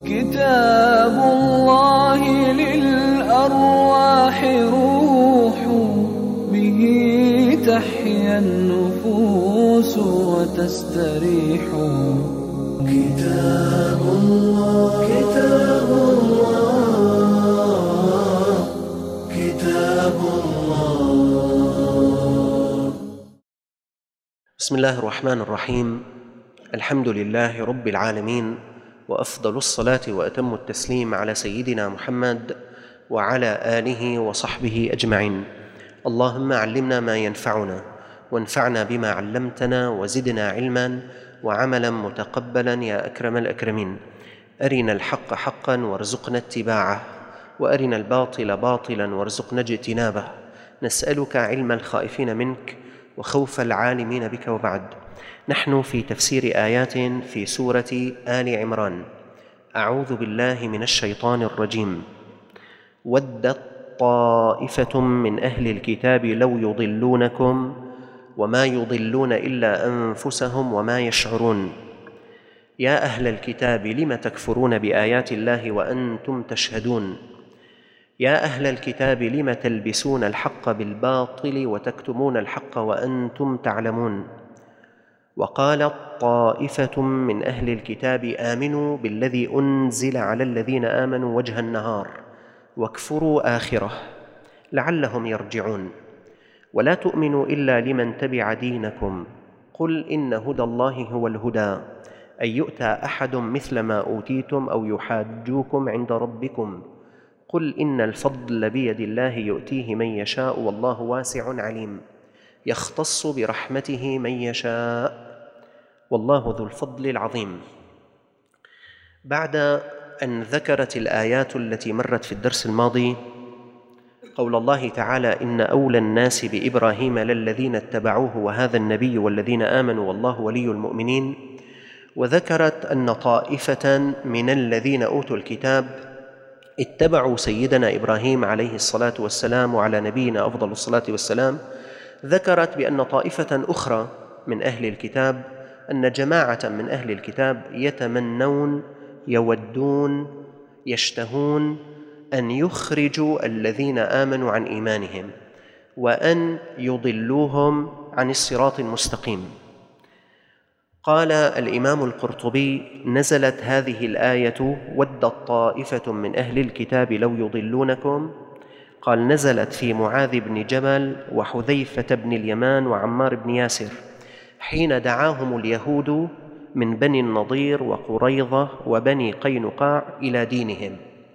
كتاب الله للأرواح روح، به تحيا النفوس وتستريح. كتاب الله كتاب الله كتاب الله. بسم الله الرحمن الرحيم. الحمد لله رب العالمين، وأفضل الصلاة وأتم التسليم على سيدنا محمد وعلى آله وصحبه أجمعين. اللهم علمنا ما ينفعنا، وانفعنا بما علمتنا، وزدنا علما وعملا متقبلا يا أكرم الأكرمين. أرنا الحق حقا وارزقنا اتباعه، وأرنا الباطل باطلا وارزقنا اجتنابه. نسألك علم الخائفين منك وخوف العالمين بك. وبعد، نحن في تفسير آيات في سورة آل عمران. أعوذ بالله من الشيطان الرجيم. ودت طائفة من أهل الكتاب لو يضلونكم وما يضلون إلا أنفسهم وما يشعرون. يا أهل الكتاب لم تكفرون بآيات الله وأنتم تشهدون. يا أهل الكتاب لم تلبسون الحق بالباطل وتكتمون الحق وأنتم تعلمون. وقالت طائفة من أهل الكتاب آمنوا بالذي أنزل على الذين آمنوا وجه النهار واكفروا آخره لعلهم يرجعون. ولا تؤمنوا إلا لمن تبع دينكم. قل إن هدى الله هو الهدى، أن يؤتى أحد مثل ما أوتيتم أو يحاجوكم عند ربكم. قل إن الفضل بيد الله يؤتيه من يشاء والله واسع عليم. يختص برحمته من يشاء والله ذو الفضل العظيم. بعد أن ذكرت الآيات التي مرت في الدرس الماضي قول الله تعالى: إن أولى الناس بإبراهيم للذين اتبعوه وهذا النبي والذين آمنوا والله ولي المؤمنين، وذكرت أن طائفة من الذين أوتوا الكتاب اتبعوا سيدنا إبراهيم عليه الصلاة والسلام وعلى نبينا أفضل الصلاة والسلام. ذكرت بأن طائفة أخرى من أهل الكتاب، أن جماعة من أهل الكتاب يتمنون، يودون، يشتهون أن يخرجوا الذين آمنوا عن إيمانهم وأن يضلوهم عن الصراط المستقيم. قال الإمام القرطبي: نزلت هذه الآية ودت طائفة من أهل الكتاب لو يضلونكم، قال نزلت في معاذ بن جبل وحذيفة بن اليمان وعمار بن ياسر حين دعاهم اليهود من بني النضير وقريظة وبني قينقاع إلى دينهم،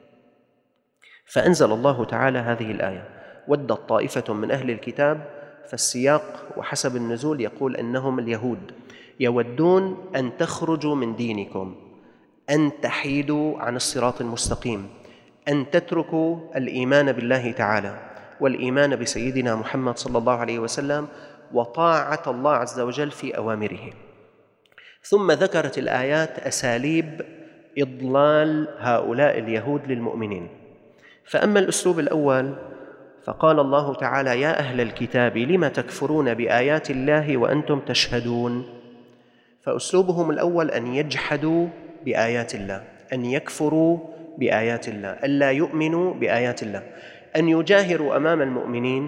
فأنزل الله تعالى هذه الآية: ودت طائفة من أهل الكتاب. فالسياق وحسب النزول يقول أنهم اليهود يودون أن تخرجوا من دينكم، أن تحيدوا عن الصراط المستقيم، أن تتركوا الإيمان بالله تعالى والإيمان بسيدنا محمد صلى الله عليه وسلم وطاعة الله عز وجل في أوامره. ثم ذكرت الآيات أساليب إضلال هؤلاء اليهود للمؤمنين. فأما الأسلوب الأول فقال الله تعالى: يا أهل الكتاب لم تكفرون بآيات الله وأنتم تشهدون. فأسلوبهم الأول أن يجحدوا بآيات الله، أن يكفروا بآيات الله، ألا يؤمنوا بآيات الله، أن يجاهروا أمام المؤمنين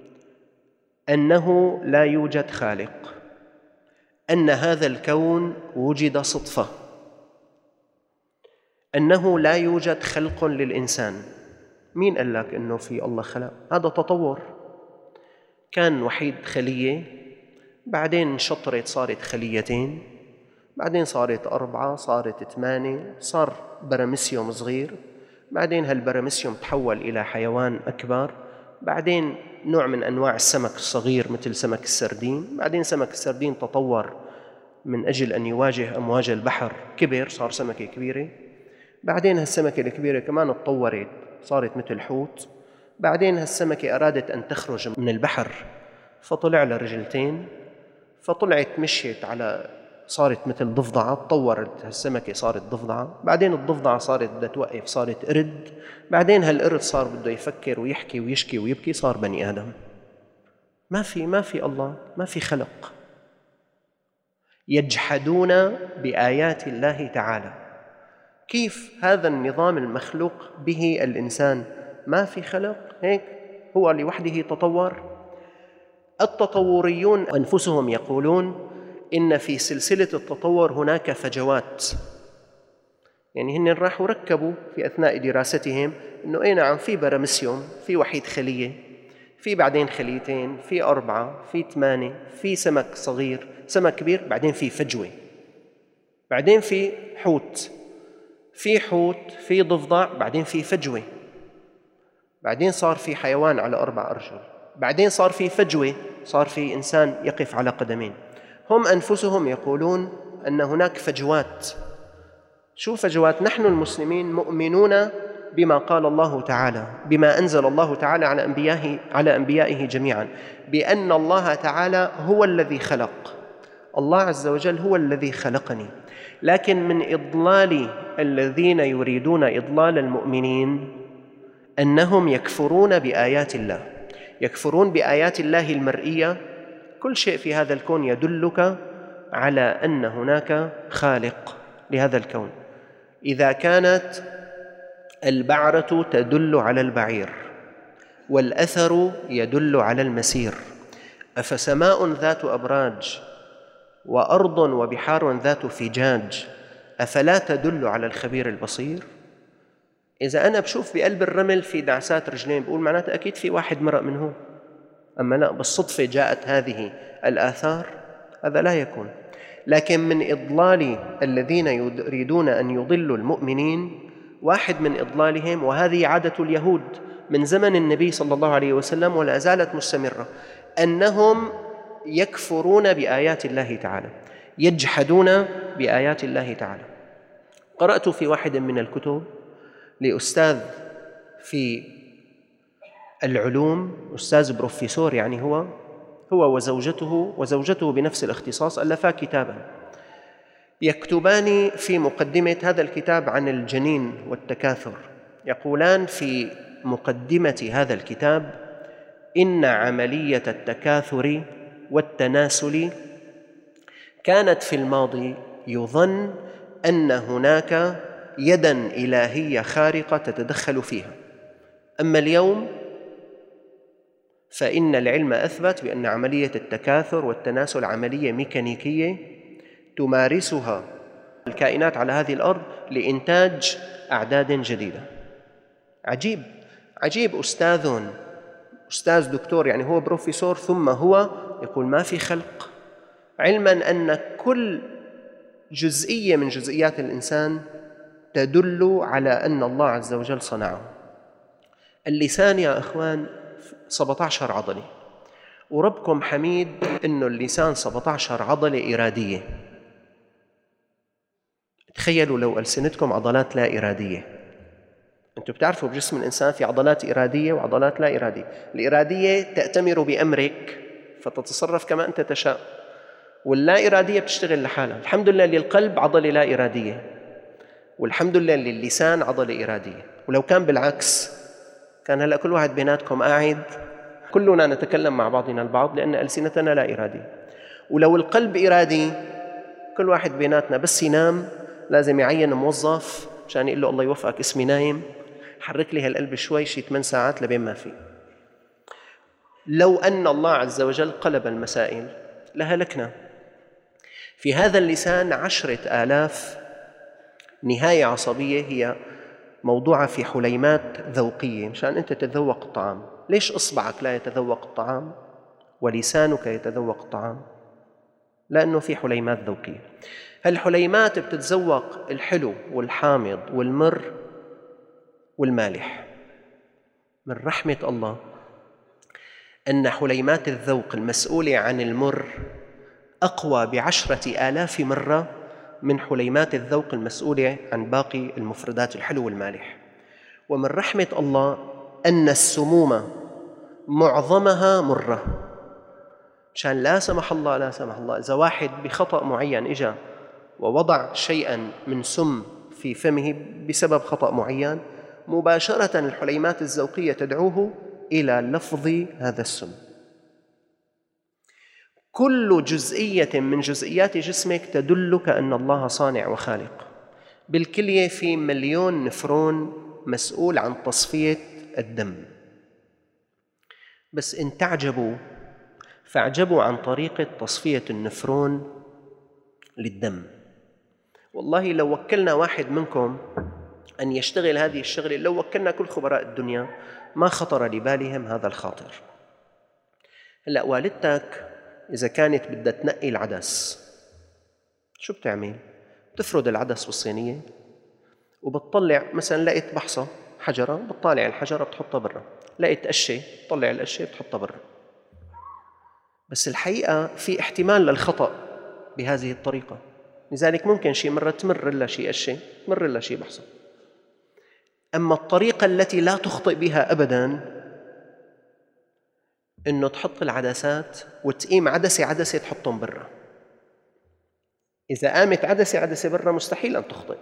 أنه لا يوجد خالق، أن هذا الكون وجد صدفة، أنه لا يوجد خلق للإنسان. مين قال لك أنه في الله خلق؟ هذا تطور. كان وحيد خلية، بعدين شطرت صارت خليتين، بعدين صارت 4، صارت 8، صار براميسيوم صغير، بعدين هالبراميسيوم تحول إلى حيوان أكبر، بعدين نوع من أنواع السمك الصغير مثل سمك السردين، بعدين سمك السردين تطور من أجل أن يواجه أمواج البحر، كبر صار سمكة كبيرة، بعدين هالسمكة الكبيرة كمان تطورت صارت مثل حوت، بعدين هالسمكة أرادت أن تخرج من البحر فطلع لها رجلتين، فطلعت مشيت على صارت مثل ضفدعة، تطورت هالسمكة صارت ضفدعة، بعدين الضفدعة صارت بدها توقف صارت قرد، بعدين هالقرد صار بده يفكر ويحكي ويشكي ويبكي صار بني آدم. ما في الله، ما في خلق. يجحدون بآيات الله تعالى، كيف هذا النظام المخلوق به الإنسان ما في خلق هيك هو لوحده تطور؟ التطوريون أنفسهم يقولون إن في سلسلة التطور هناك فجوات، يعني هن راحوا ركبوا في أثناء دراستهم إنه أي نعم في برامسيوم، في وحيد خلية، في بعدين خليتين، في 4، في 8، في سمك صغير، سمك كبير، بعدين في فجوة، بعدين في حوت، في ضفدع، بعدين في فجوة، بعدين صار في حيوان على 4 أرجل، بعدين صار في فجوة، صار في إنسان يقف على قدمين. هم أنفسهم يقولون أن هناك فجوات. شو فجوات؟ نحن المسلمين مؤمنون بما قال الله تعالى، بما أنزل الله تعالى على أنبيائه جميعا، بأن الله تعالى هو الذي خلق، الله عز وجل هو الذي خلقني. لكن من إضلال الذين يريدون إضلال المؤمنين أنهم يكفرون بآيات الله، يكفرون بآيات الله المرئية. كل شيء في هذا الكون يدلك على أن هناك خالق لهذا الكون. إذا كانت البعرة تدل على البعير والأثر يدل على المسير، أفسماء ذات أبراج وأرض وبحار ذات فجاج أفلا تدل على الخبير البصير؟ إذا أنا بشوف بقلب الرمل في دعسات رجلين بقول معناته أكيد في واحد مرق من هون، أما لا بالصدفة جاءت هذه الآثار، هذا لا يكون. لكن من إضلال الذين يريدون أن يضلوا المؤمنين، واحد من إضلالهم، وهذه عادة اليهود من زمن النبي صلى الله عليه وسلم ولا زالت مستمرة، أنهم يكفرون بآيات الله تعالى، يجحدون بآيات الله تعالى. قرأت في واحد من الكتب لأستاذ في العلوم، أستاذ بروفيسور، يعني هو وزوجته بنفس الاختصاص، ألفا كتابا يكتبان في مقدمة هذا الكتاب عن الجنين والتكاثر. يقولان في مقدمة هذا الكتاب: إن عملية التكاثر والتناسل كانت في الماضي يظن أن هناك يداً إلهية خارقة تتدخل فيها، أما اليوم فإن العلم أثبت بأن عملية التكاثر والتناسل عملية ميكانيكية تمارسها الكائنات على هذه الأرض لإنتاج أعداد جديدة. عجيب أستاذ دكتور، يعني هو بروفيسور ثم هو يقول ما في خلق، علماً أن كل جزئية من جزئيات الإنسان تدل على أن الله عز وجل صنعه. اللسان يا أخوان 17 عضلة، وربكم حميد أنه اللسان 17 عضلة إرادية. تخيلوا لو ألسنتكم عضلات لا إرادية. أنتم بتعرفوا بجسم الإنسان في عضلات إرادية وعضلات لا إرادية. الإرادية تأتمر بأمرك فتتصرف كما أنت تشاء، واللا إرادية بتشتغل لحالها. الحمد لله للقلب عضلة لا إرادية، والحمد لله للسان عضلة إرادية. ولو كان بالعكس كان هلأ كل واحد بيناتكم قاعد كلنا نتكلم مع بعضنا البعض لأن ألسنتنا لا إرادية. ولو القلب إرادي كل واحد بيناتنا بس ينام لازم يعين موظف عشان يقول له الله يوفقك اسمي نايم، حرك لي هالقلب شوي شي 8 ساعات لبين ما في. لو أن الله عز وجل قلب المسائل لهلكنا. في هذا اللسان 10,000 نهاية عصبية هي موضوعة في حليمات ذوقية مشان أنت تتذوق الطعام. ليش إصبعك لا يتذوق الطعام ولسانك يتذوق الطعام؟ لأنه في حليمات ذوقية. هالحليمات بتتذوق الحلو والحامض والمر والمالح. من رحمة الله أن حليمات الذوق المسؤولة عن المر أقوى ب10,000 مرة من حليمات الذوق المسؤولة عن باقي المفردات الحلو والمالح. ومن رحمة الله أن السموم معظمها مرة، مشان لا سمح الله إذا واحد بخطأ معين إجا ووضع شيئا من سم في فمه بسبب خطأ معين، مباشرة الحليمات الذوقية تدعوه إلى لفظ هذا السم. كل جزئية من جزئيات جسمك تدلك أن الله صانع وخالق. بالكلية في 1,000,000 نفرون مسؤول عن تصفية الدم، بس إن تعجبوا فاعجبوا عن طريقة تصفية النفرون للدم. والله لو وكلنا واحد منكم أن يشتغل هذه الشغلة، لو وكلنا كل خبراء الدنيا ما خطر لبالهم هذا الخاطر. هلأ والدتك إذا كانت بدها تنقي العدس شو بتعمل؟ بتفرد العدس بالصينية وبتطلع، مثلا لقيت بحصة حجرة بتطالع الحجرة بتحطها برا، لقيت قشة بتطلع القشة بتحطها برا. بس الحقيقة في احتمال للخطأ بهذه الطريقة، لذلك ممكن شي مرة تمر لها شي قشة، تمر لها شي بحصة. أما الطريقة التي لا تخطئ بها أبداً إنه تحط العدسات وتقيم عدسة عدسة تحطهم برا. إذا قامت عدسة عدسة برا مستحيل أن تخطئ.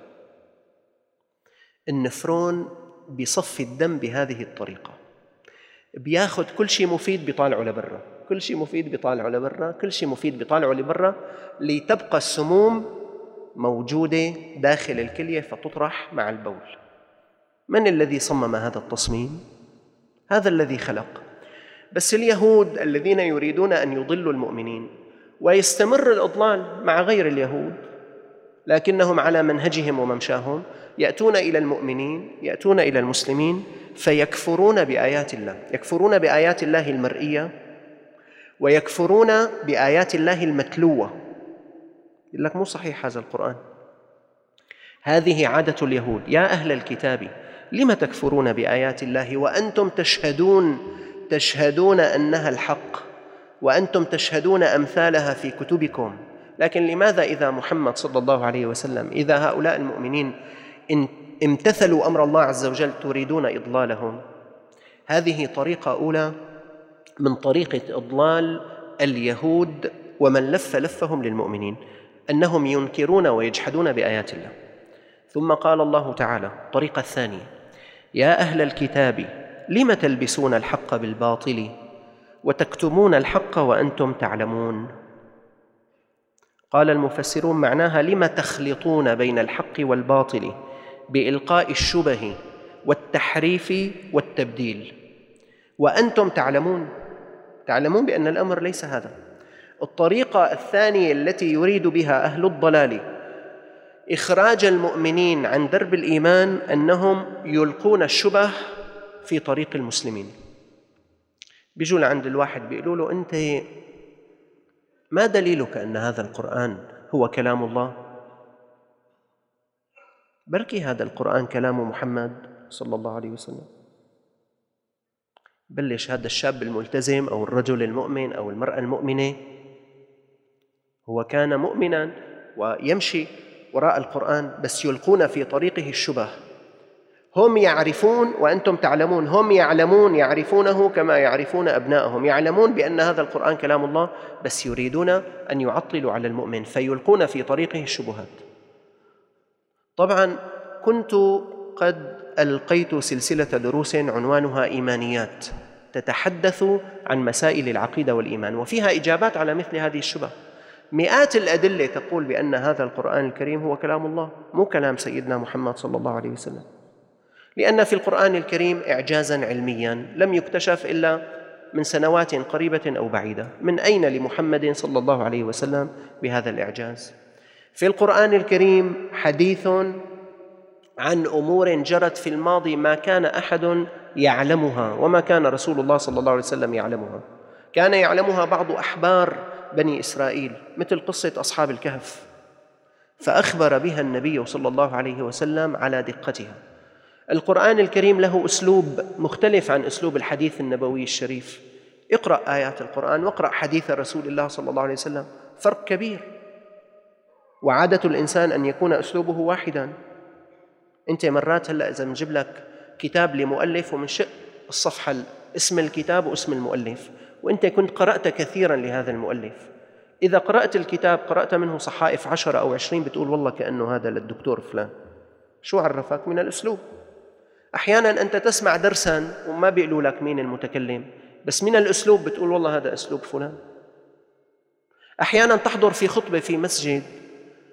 النفرون بيصفي الدم بهذه الطريقة، بياخد كل شيء مفيد بيطالعه لبرا، كل شيء مفيد بيطالعه لبرا، كل شيء مفيد بيطالعه لبرا، لتبقى السموم موجودة داخل الكلية فتطرح مع البول. من الذي صمم هذا التصميم؟ هذا الذي خلق. بس اليهود الذين يريدون أن يضلوا المؤمنين، ويستمر الإضلال مع غير اليهود لكنهم على منهجهم وممشاهم، يأتون إلى المؤمنين، يأتون إلى المسلمين فيكفرون بآيات الله، يكفرون بآيات الله المرئية ويكفرون بآيات الله المتلوة. يقول لك مو صحيح هذا القرآن. هذه عادة اليهود: يا أهل الكتاب لم تكفرون بآيات الله وأنتم تشهدون أنها الحق وأنتم تشهدون أمثالها في كتبكم. لكن لماذا إذا محمد صلى الله عليه وسلم، إذا هؤلاء المؤمنين امتثلوا أمر الله عز وجل تريدون إضلالهم؟ هذه طريقة أولى من طريقة إضلال اليهود ومن لفهم للمؤمنين، أنهم ينكرون ويجحدون بآيات الله. ثم قال الله تعالى الطريقة الثانية: يا أهل الكتاب لم تلبسون الحق بالباطل وتكتمون الحق وأنتم تعلمون. قال المفسرون معناها: لم تخلطون بين الحق والباطل بإلقاء الشبه والتحريف والتبديل وأنتم تعلمون بأن الأمر ليس هذا. الطريقة الثانية التي يريد بها أهل الضلال إخراج المؤمنين عن درب الإيمان أنهم يلقون الشبه في طريق المسلمين. بيجوا لعند الواحد بيقولوا له: أنت ما دليلك أن هذا القرآن هو كلام الله؟ بركي هذا القرآن كلام محمد صلى الله عليه وسلم. بلش هذا الشاب الملتزم أو الرجل المؤمن أو المرأة المؤمنة، هو كان مؤمنا ويمشي وراء القرآن، بس يلقون في طريقه الشبه. هم يعرفون وأنتم تعلمون، هم يعلمون يعرفونه كما يعرفون أبنائهم، يعلمون بأن هذا القرآن كلام الله، بس يريدون أن يعطلوا على المؤمن فيلقون في طريقه الشبهات. طبعا كنت قد ألقيت سلسلة دروس عنوانها إيمانيات، تتحدث عن مسائل العقيدة والإيمان وفيها إجابات على مثل هذه الشبه. مئات الأدلة تقول بأن هذا القرآن الكريم هو كلام الله، مو كلام سيدنا محمد صلى الله عليه وسلم، لأن في القرآن الكريم إعجازاً علمياً لم يكتشف إلا من سنوات قريبة أو بعيدة. من أين لمحمد صلى الله عليه وسلم بهذا الإعجاز؟ في القرآن الكريم حديث عن أمور جرت في الماضي ما كان أحد يعلمها، وما كان رسول الله صلى الله عليه وسلم يعلمها، كان يعلمها بعض أحبار بني إسرائيل، مثل قصة أصحاب الكهف، فأخبر بها النبي صلى الله عليه وسلم على دقتها. القرآن الكريم له أسلوب مختلف عن أسلوب الحديث النبوي الشريف. اقرأ آيات القرآن واقرأ حديث رسول الله صلى الله عليه وسلم، فرق كبير. وعادة الإنسان أن يكون أسلوبه واحداً. أنت مرات هلأ إذا بنجيب لك كتاب لمؤلف ومنشئ الصفحة اسم الكتاب واسم المؤلف، وأنت كنت قرأت كثيراً لهذا المؤلف، إذا قرأت الكتاب قرأت منه صحائف 10 أو 20، بتقول والله كأنه هذا للدكتور فلان. شو عرفك؟ من الأسلوب. أحياناً أنت تسمع درساً وما بيقولوا لك مين المتكلم، بس من الأسلوب بتقول والله هذا أسلوب فلان. أحياناً تحضر في خطبة في مسجد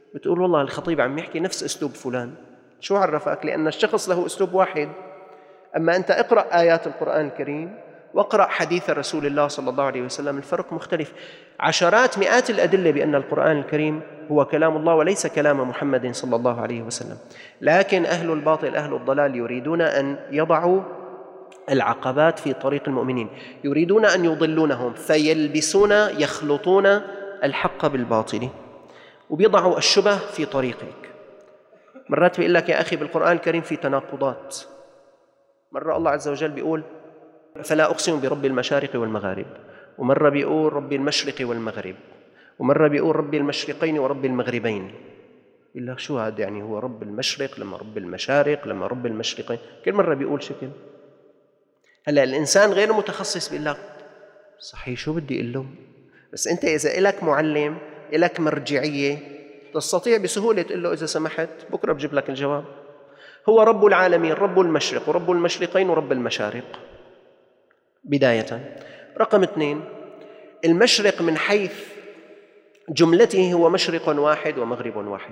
بتقول والله الخطيب عم يحكي نفس أسلوب فلان. شو عرفك؟ لأن الشخص له أسلوب واحد. أما أنت اقرأ آيات القرآن الكريم واقرأ حديث رسول الله صلى الله عليه وسلم، الفرق مختلف. عشرات مئات الأدلة بأن القرآن الكريم هو كلام الله وليس كلام محمد صلى الله عليه وسلم. لكن أهل الباطل أهل الضلال يريدون أن يضعوا العقبات في طريق المؤمنين، يريدون أن يضلونهم فيلبسون يخلطون الحق بالباطل وبيضعوا الشبه في طريقك. مرات بيقول لك يا أخي بالقرآن الكريم في تناقضات. مرة الله عز وجل بيقول فلا أقسم برب المشارق والمغارب، ومرة بيقول رب المشرق والمغرب، ومرة بيقول رب المشرقين ورب المغربين. يقول لك شو هذا؟ يعني هو رب المشرق لما رب المشارق لما رب المشرقين، كل مرة بيقول شكل. هلا الإنسان غير متخصص بيقول لك صحيح شو بدي أقول له؟ بس أنت إذا إلك معلم إلك مرجعية تستطيع بسهولة تقول له إذا سمحت بكرة بجيب لك الجواب. هو رب العالمين، رب المشرق ورب المشرقين ورب المشارق بداية. رقم 2، المشرق من حيث جملته هو مشرق واحد ومغرب واحد،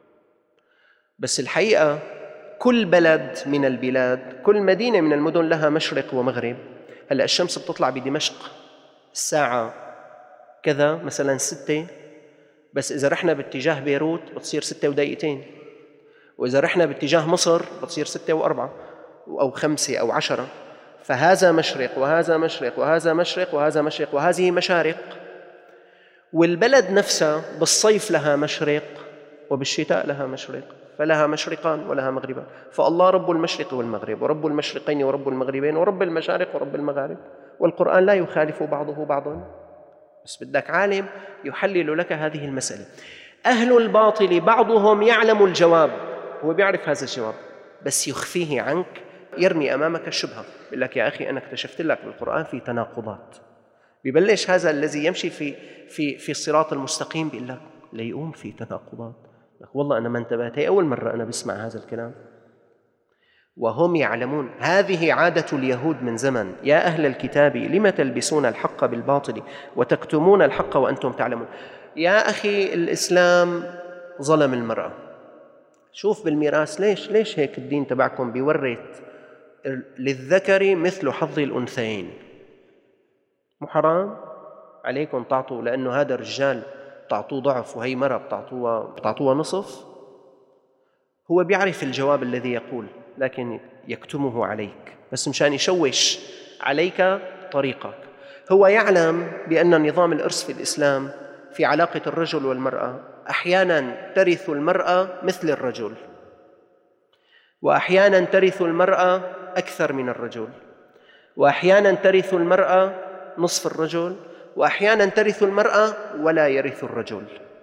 بس الحقيقة كل بلد من البلاد كل مدينة من المدن لها مشرق ومغرب. هلأ الشمس بتطلع بدمشق الساعة كذا مثلا 6، بس إذا رحنا باتجاه بيروت بتصير 6 ودقيقتين، وإذا رحنا باتجاه مصر بتصير 6 و4 أو 5 أو 10. فهذا مشرق وهذا مشرق وهذا مشرق وهذا مشرق وهذه مشارق. والبلد نفسها بالصيف لها مشرق وبالشتاء لها مشرق، فلها مشرقان ولها مغربان. فالله رب المشرق والمغرب ورب المشرقين ورب المغربين ورب المشارق ورب المغارب، والقرآن لا يخالف بعضه بعضا، بس بدك عالم يحلل لك هذه المسألة. أهل الباطل بعضهم يعلم الجواب، هو بيعرف هذا الجواب بس يخفيه عنك، يرمي أمامك الشبهة. يقول لك يا أخي أنا اكتشفت لك بالقرآن في تناقضات. بيبلش هذا الذي يمشي في الصراط المستقيم بيقول لك ليقوم في تناقضات. والله أنا ما انتبهت، هي أول مرة أنا بسمع هذا الكلام. وهم يعلمون. هذه عادة اليهود من زمن. يا أهل الكتاب لم تلبسون الحق بالباطل وتكتمون الحق وأنتم تعلمون. يا أخي الإسلام ظلم المرأة. شوف بالميراث ليش هيك الدين تبعكم بيورث للذكر مثل حظ الأنثيين. مو حرام عليكم تعطوا، لأنه هذا الرجال تعطوه ضعف وهي مرأة بتعطوها نصف. هو بيعرف الجواب الذي يقول لكن يكتمه عليك بس مشان يشوش عليك طريقك. هو يعلم بأن نظام الإرث في الإسلام في علاقة الرجل والمرأة أحياناً ترث المرأة مثل الرجل، وأحياناً ترث المرأة أكثر من الرجل، وأحياناً ترث المرأة نصف الرجل، وأحياناً ترث المرأة ولا يرث الرجل.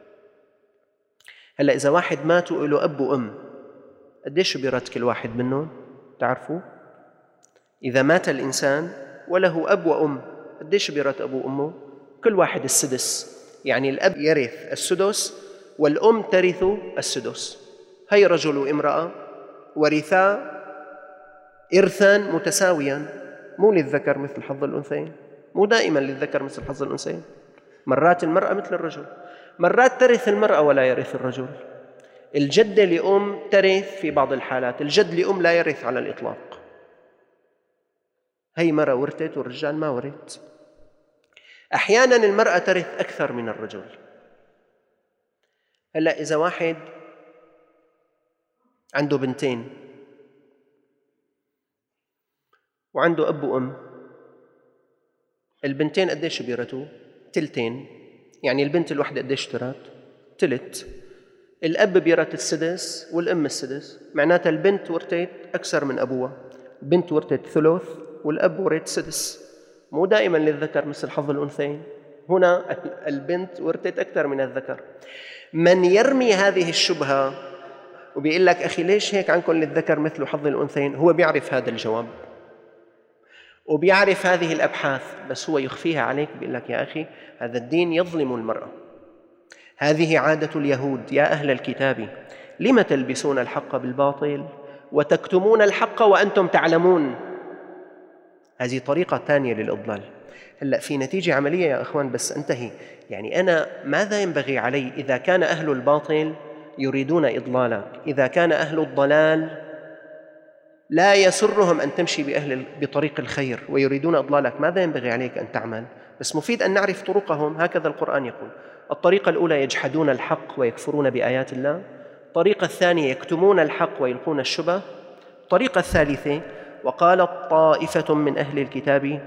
هلأ إذا واحد مات وله أب وأم قديش بيرث كل واحد منهم؟ تعرفوا؟ إذا مات الإنسان وله أب وأم قديش بيرث أبوه وأمه؟ كل واحد السدس. يعني الأب يرث السدس والأم ترث السدس. هي رجل وامرأة ورثا إرثاً متساوياً، مو للذكر مثل حظ الأنثيين، مو دائماً للذكر مثل حظ الأنثيين. مرات المرأة مثل الرجل، مرات ترث المرأة ولا يرث الرجل. الجدة لأم ترث في بعض الحالات، الجد لأم لا يرث على الإطلاق. هي مرأة ورثت والرجال ما ورث. أحياناً المرأة ترث أكثر من الرجل. هلأ إذا واحد عنده بنتين وعنده أب وأم، البنتين قديش بيرثوا؟ تلتين. يعني البنت الوحدة قديش ترث؟ تلت. الأب بيرث السدس والأم السدس، معناتها البنت ورثت أكثر من أبوها. البنت ورثت ثلث والأب ورث سدس. مو دائما للذكر مثل حظ الأنثيين، هنا البنت ورثت أكثر من الذكر. من يرمي هذه الشبهة وبيقول لك أخي ليش هيك عنكم للذكر مثل حظ الأنثيين، هو بيعرف هذا الجواب وبيعرف هذه الأبحاث، بس هو يخفيها عليك. بيقول لك يا أخي هذا الدين يظلم المرأة. هذه عادة اليهود. يا أهل الكتاب لم تلبسون الحق بالباطل وتكتمون الحق وأنتم تعلمون. هذه طريقة ثانية للإضلال. هلأ في نتيجة عملية يا أخوان بس أنتهي. يعني أنا ماذا ينبغي علي إذا كان أهل الباطل يريدون إضلالك. إذا كان أهل الضلال لا يسرهم أن تمشي بطريق الخير ويريدون إضلالك، ماذا ينبغي عليك أن تعمل؟ بس مفيد أن نعرف طرقهم. هكذا القرآن يقول: الطريقة الأولى يجحدون الحق ويكفرون بآيات الله، الطريقة الثانية يكتمون الحق ويلقون الشبه، الطريقة الثالثة وقالت طائفة من أهل الكتاب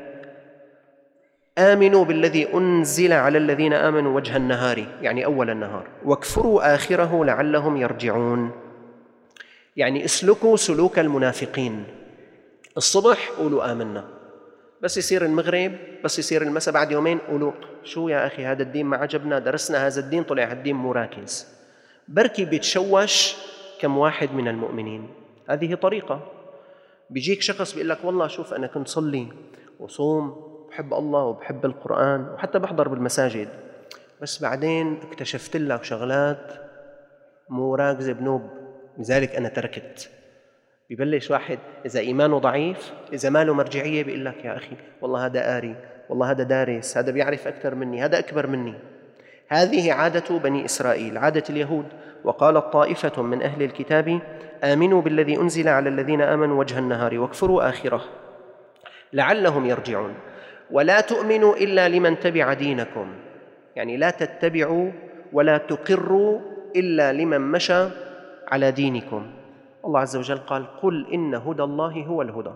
آمنوا بالذي أنزل على الذين آمنوا وجه النهار، يعني أول النهار، واكفروا آخره لعلهم يرجعون. يعني اسلكوا سلوك المنافقين. الصبح قولوا آمنا، بس يصير المغرب، بس يصير المساء، بعد يومين قولوا شو يا أخي هذا الدين ما عجبنا، درسنا هذا الدين طلع هالدين مو راكز. بركي بيتشوش كم واحد من المؤمنين. هذه طريقة. بيجيك شخص بيقول لك والله شوف أنا كنت صلي وصوم، بحب الله وبحب القرآن وحتى بحضر بالمساجد، بس بعدين اكتشفت لك شغلات مو راكزة بنوب، لذلك أنا تركت. بيبلش واحد إذا إيمانه ضعيف، إذا ما له مرجعية، بيقول لك يا أخي والله هذا قاري، والله هذا دارس، هذا بيعرف أكثر مني، هذا أكبر مني. هذه عادة بني إسرائيل، عادة اليهود. وقالت طائفة من أهل الكتاب آمنوا بالذي أنزل على الذين آمنوا وجه النهار واكفروا آخره لعلهم يرجعون ولا تؤمنوا إلا لمن تبع دينكم، يعني لا تتبعوا ولا تقروا إلا لمن مشى على دينكم. الله عز وجل قال: قل إن هدى الله هو الهدى.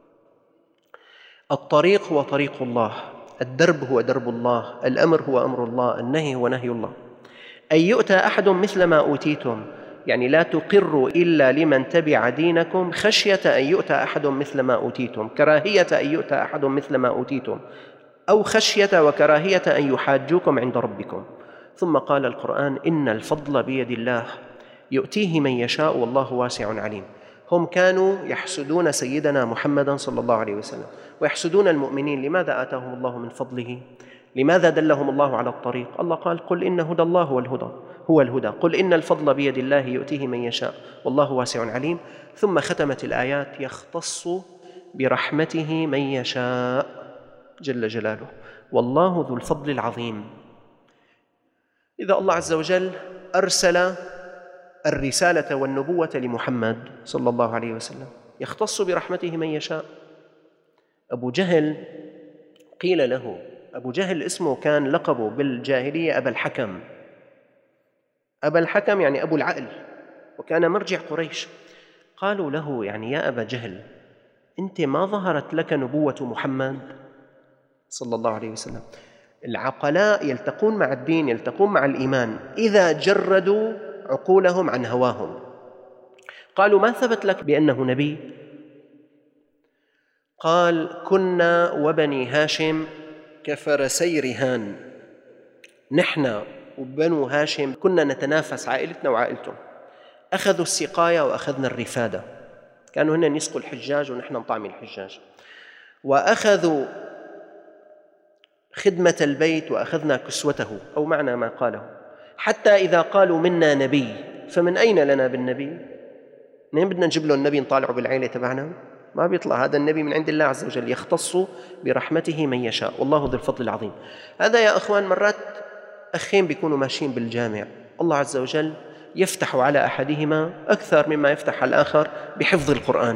الطريق هو طريق الله، الدرب هو درب الله، الأمر هو أمر الله، النهي هو نهي الله. أن يؤتى أحد مثل ما أوتيتم، يعني لا تقروا إلا لمن تبع دينكم خشية أن يؤتى أحد مثل ما أوتيتم، كراهية أن يؤتى أحد مثل ما أوتيتم، أو خشية وكراهية أن يحاجوكم عند ربكم. ثم قال القرآن: إن الفضل بيد الله يؤتيه من يشاء والله واسع عليم. هم كانوا يحسدون سيدنا محمدا صلى الله عليه وسلم ويحسدون المؤمنين. لماذا آتاهم الله من فضله؟ لماذا دلهم الله على الطريق؟ الله قال: قل إن هدى الله هو الهدى، قل إن الفضل بيد الله يؤتيه من يشاء والله واسع عليم. ثم ختمت الآيات: يختص برحمته من يشاء جل جلاله والله ذو الفضل العظيم. إذا الله عز وجل أرسل الرسالة والنبوة لمحمد صلى الله عليه وسلم، يختص برحمته من يشاء. أبو جهل قيل له، أبو جهل اسمه كان لقبه بالجاهلية أبا الحكم. أبا الحكم يعني أبو العقل، وكان مرجع قريش. قالوا له: يعني يا أبا جهل، أنت ما ظهرت لك نبوة محمد صلى الله عليه وسلم؟ العقلاء يلتقون مع الدين، يلتقون مع الإيمان إذا جردوا عقولهم عن هواهم. قالوا: ما ثبت لك بأنه نبي؟ قال: كنا وبني هاشم كفرسي رهان، نحن وبنو هاشم كنا نتنافس، عائلتنا وعائلتهم. أخذوا السقاية وأخذنا الرفادة، كانوا هن يسقوا الحجاج ونحن نطعم الحجاج، وأخذوا خدمة البيت وأخذنا كسوته، أو معنى ما قاله. حتى إذا قالوا منا نبي، فمن أين لنا بالنبي؟ منين بدنا نجيب له النبي نطالعه بالعيلة تبعنا؟ ما بيطلع هذا النبي من عند الله عز وجل، يختص برحمته من يشاء والله ذو الفضل العظيم. هذا يا أخوان مرات أخين بيكونوا ماشيين بالجامع، الله عز وجل يفتح على أحدهما أكثر مما يفتح على الآخر بحفظ القرآن.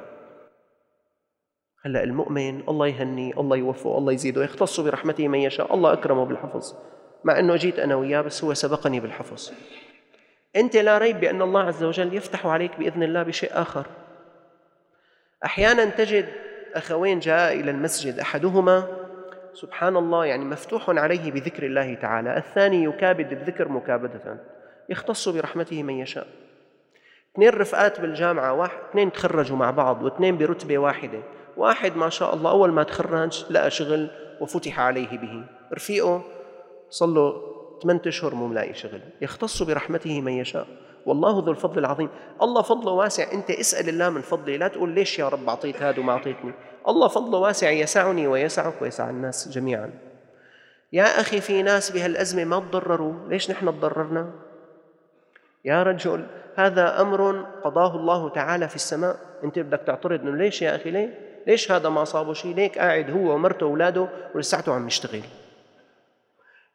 هلأ المؤمن الله يهني، الله يوفقه، الله يزيده، يختص برحمته من يشاء، الله أكرمه بالحفظ، مع أنه جيت أنا وياه بس هو سبقني بالحفظ. أنت لا ريب بأن الله عز وجل يفتح عليك بإذن الله بشيء آخر. أحيانا تجد أخوين جاء إلى المسجد، أحدهما سبحان الله يعني مفتوح عليه بذكر الله تعالى، الثاني يكابد الذكر مكابدة، يختص برحمته من يشاء. اثنين رفقات بالجامعة، اثنين تخرجوا مع بعض واثنين برتبة واحدة، واحد ما شاء الله أول ما تخرج لقى شغل وفتح عليه به، رفيقه صار له 8 أشهر مو ملاقي شغل. يختص برحمته من يشاء والله ذو الفضل العظيم. الله فضله واسع، أنت اسأل الله من فضله، لا تقول ليش يا رب أعطيت هذا وما أعطيتني. الله فضله واسع، يسعني ويسعك ويسع الناس جميعا. يا أخي في ناس بهالأزمة ما تضرروا، ليش نحن تضررنا؟ يا رجل هذا أمر قضاه الله تعالى في السماء، أنت بدك تعترض إنه ليش يا أخي، ليش هذا ما صابه شيء، ليك قاعد هو ومرته وأولاده ولساته عم يشتغل.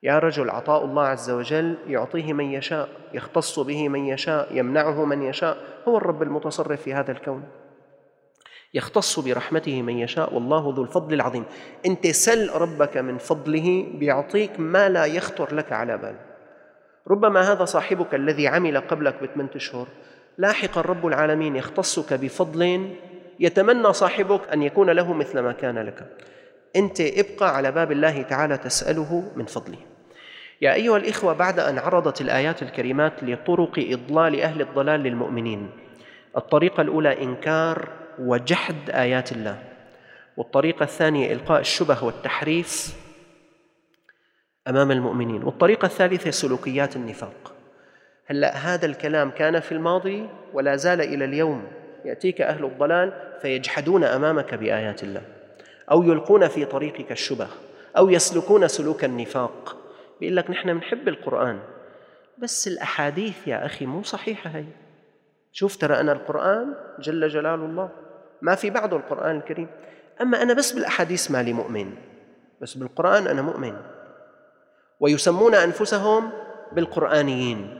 يا رجل، عطاء الله عز وجل يعطيه من يشاء، يختص به من يشاء، يمنعه من يشاء. هو الرب المتصرف في هذا الكون، يختص برحمته من يشاء، والله ذو الفضل العظيم. أنت سل ربك من فضله بيعطيك ما لا يخطر لك على بال. ربما هذا صاحبك الذي عمل قبلك ب8 أشهر، لاحقا رب العالمين يختصك بفضل يتمنى صاحبك أن يكون له مثل ما كان لك. أنت ابقى على باب الله تعالى تسأله من فضله. يا أيها الإخوة، بعد أن عرضت الآيات الكريمات لطرق إضلال أهل الضلال للمؤمنين، الطريقة الأولى إنكار وجحد آيات الله، والطريقة الثانية إلقاء الشبه والتحريف أمام المؤمنين، والطريقة الثالثة سلوكيات النفاق. هلأ هذا الكلام كان في الماضي ولا زال إلى اليوم. يأتيك أهل الضلال فيجحدون أمامك بآيات الله، أو يلقون في طريقك الشبه، أو يسلكون سلوك النفاق. بيقول لك نحن بنحب القرآن، بس الأحاديث يا أخي مو صحيحة هي. شوف، ترى أنا القرآن جل جلال الله ما في بعده القرآن الكريم، أما أنا بس بالأحاديث مالي مؤمن، بس بالقرآن أنا مؤمن. ويسمون أنفسهم بالقرآنيين.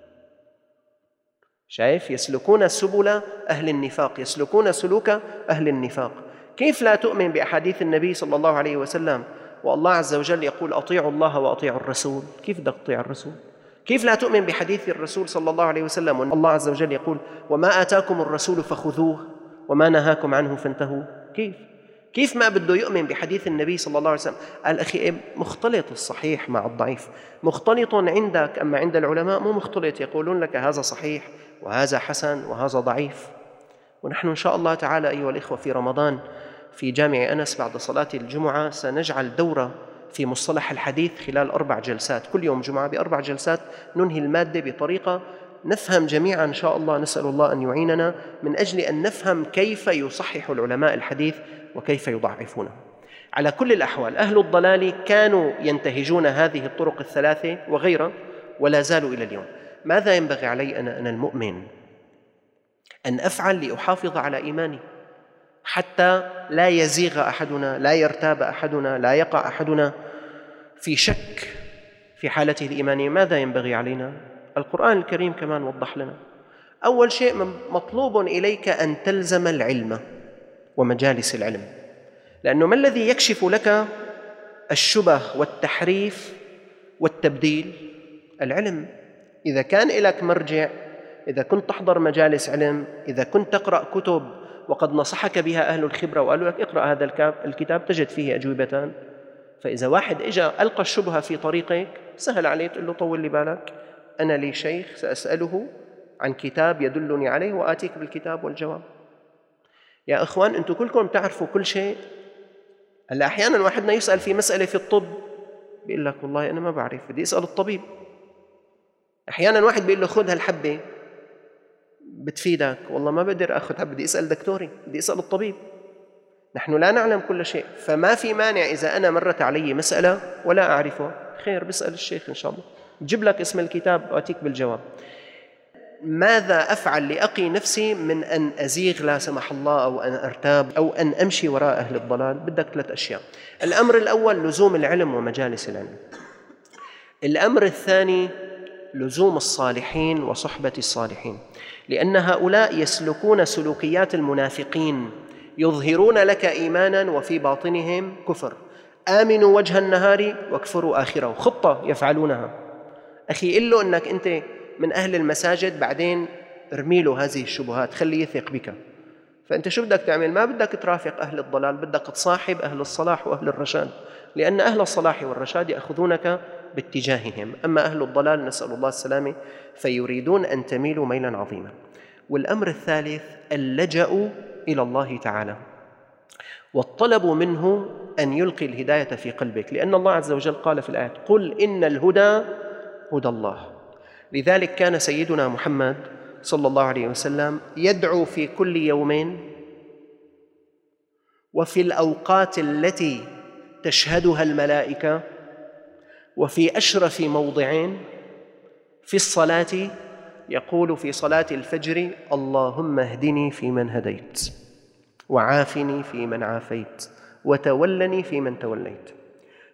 شايف؟ يسلكون سبل أهل النفاق، يسلكون سلوك أهل النفاق. كيف لا تؤمن بأحاديث النبي صلى الله عليه وسلم والله عز وجل يقول أطيعوا الله وأطيعوا الرسول؟ كيف بدك تطيع الرسول؟ كيف لا تؤمن بحديث الرسول صلى الله عليه وسلم والله عز وجل يقول وما آتاكم الرسول فخذوه وما نهاكم عنه فانتهوا؟ كيف ما بده يؤمن بحديث النبي صلى الله عليه وسلم؟ قال أخي مختلط الصحيح مع الضعيف، مختلط عندك، أما عند العلماء مو مختلط، يقولون لك هذا صحيح وهذا حسن وهذا ضعيف. ونحن إن شاء الله تعالى أيها الإخوة في رمضان في جامع أنس بعد صلاة الجمعة سنجعل دورة في مصطلح الحديث خلال 4 جلسات، كل يوم جمعة ب4 جلسات ننهي المادة بطريقة نفهم جميعا إن شاء الله. نسأل الله أن يعيننا من أجل أن نفهم كيف يصحح العلماء الحديث وكيف يضعفونه. على كل الأحوال أهل الضلال كانوا ينتهجون هذه الطرق الثلاثة وغيرها ولا زالوا إلى اليوم. ماذا ينبغي علي أنا المؤمن أن أفعل لأحافظ على إيماني حتى لا يزيغ أحدنا، لا يرتاب أحدنا، لا يقع أحدنا في شك في حالته الإيمانية؟ ماذا ينبغي علينا؟ القرآن الكريم كمان وضح لنا. أول شيء مطلوب إليك أن تلزم العلم ومجالس العلم، لأنه ما الذي يكشف لك الشبه والتحريف والتبديل؟ العلم. إذا كان لك مرجع، إذا كنت تحضر مجالس علم، إذا كنت تقرأ كتب وقد نصحك بها أهل الخبرة وقالوا لك اقرأ هذا الكتاب تجد فيه أجوبتان. فإذا واحد إجا ألقى الشبهة في طريقك سهل عليه تقول له طول لي بالك، أنا لي شيخ سأسأله عن كتاب يدلني عليه وآتيك بالكتاب والجواب. يا إخوان، أنتم كلكم تعرفوا كل شيء. هلا أحيانا واحدنا يسأل في مسألة في الطب بيقول لك والله أنا ما بعرف، بدي أسأل الطبيب. أحيانا واحد بيقول له خذ هالحبة بتفيدك، والله ما بقدر أخذها، بدي أسأل دكتوري، بدي أسأل الطبيب. نحن لا نعلم كل شيء، فما في مانع إذا أنا مرت علي مسألة ولا أعرفها، خير بسأل الشيخ إن شاء الله، بجيب لك اسم الكتاب وأتيك بالجواب. ماذا أفعل لأقي نفسي من أن أزيغ لا سمح الله، أو أن أرتاب، أو أن أمشي وراء أهل الضلال؟ بدك 3 أشياء. الأمر الأول لزوم العلم ومجالس العلم. الأمر الثاني لزوم الصالحين وصحبة الصالحين، لأن هؤلاء يسلكون سلوكيات المنافقين، يظهرون لك إيمانا وفي باطنهم كفر. آمنوا وجه النهار واكفروا آخره، خطة يفعلونها. أخي قل له أنك أنت من أهل المساجد، بعدين ارمي له هذه الشبهات، خليه يثق بك. فأنت شو بدك تعمل؟ ما بدك ترافق أهل الضلال، بدك تصاحب أهل الصلاح وأهل الرشاد، لأن أهل الصلاح والرشاد يأخذونك باتجاههم، أما أهل الضلال نسأل الله السلامة فيريدون أن تميلوا ميلا عظيما. والأمر الثالث اللجأ إلى الله تعالى والطلب منه أن يلقي الهداية في قلبك، لأن الله عز وجل قال في الآية قل إن الهدى هدى الله. لذلك كان سيدنا محمد صلى الله عليه وسلم يدعو في كل يوم وفي الأوقات التي تشهدها الملائكة وفي أشرف موضعين في الصلاة، يقول في صلاة الفجر اللهم اهدني فيمن هديت وعافني فيمن عافيت وتولني فيمن توليت.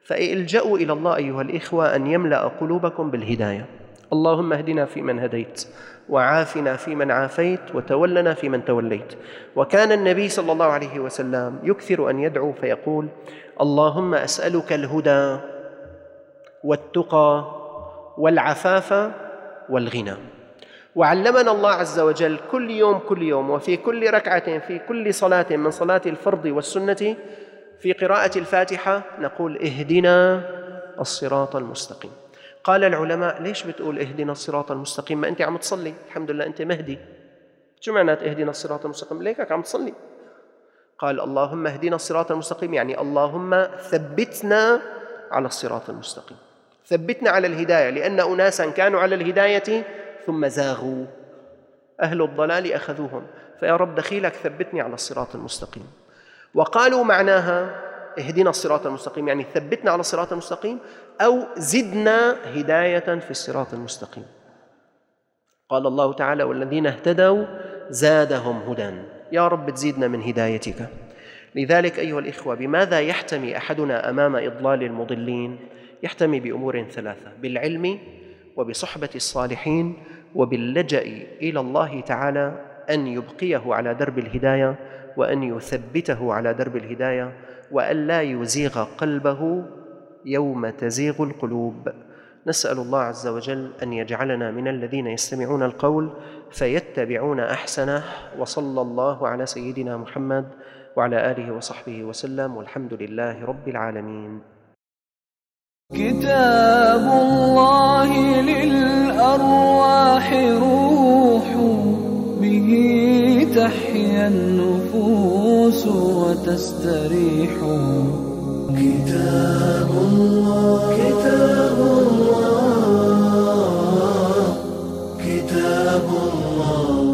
فالجأوا إلى الله أيها الإخوة أن يملأ قلوبكم بالهداية. اللهم اهدنا فيمن هديت، وعافنا فيمن عافيت، وتولنا فيمن توليت. وكان النبي صلى الله عليه وسلم يكثر أن يدعو فيقول: اللهم أسألك الهدى والتقى والعفاف والغنى. وعلمنا الله عز وجل كل يوم وفي كل ركعة في كل صلاة من صلاة الفرض والسنة في قراءة الفاتحة نقول: اهدنا الصراط المستقيم. قال العلماء: ليش بتقول اهدنا الصراط المستقيم؟ ما أنت عم تصلي، الحمد لله أنت مهدي. شو معنات اهدنا الصراط المستقيم؟ ليكك عم تصلي. قال: اللهم اهدنا الصراط المستقيم، يعني اللهم ثبتنا على الصراط المستقيم، ثبتنا على الهداية، لأن أناسا كانوا على الهداية ثم زاغوا، أهل الضلال أخذوهم، فيا رب دخيلك ثبتني على الصراط المستقيم. وقالوا معناها اهدنا الصراط المستقيم يعني ثبتنا على الصراط المستقيم، أو زدنا هداية في الصراط المستقيم. قال الله تعالى: والذين اهتدوا زادهم هدى. يا رب تزيدنا من هدايتك. لذلك أيها الإخوة، بماذا يحتمي أحدنا أمام إضلال المضلين؟ يحتمي بأمور ثلاثة: بالعلم، وبصحبة الصالحين، وباللجأ إلى الله تعالى أن يبقيه على درب الهداية، وأن يثبته على درب الهداية، وأن لا يزيغ قلبه يوم تزيغ القلوب. نسأل الله عز وجل أن يجعلنا من الذين يستمعون القول فيتبعون أحسنه. وصلى الله على سيدنا محمد وعلى آله وصحبه وسلم، والحمد لله رب العالمين. كتاب الله للأرواح روح، به تحيا النفوس وتستريح. كتاب الله، كتاب الله، كتاب الله.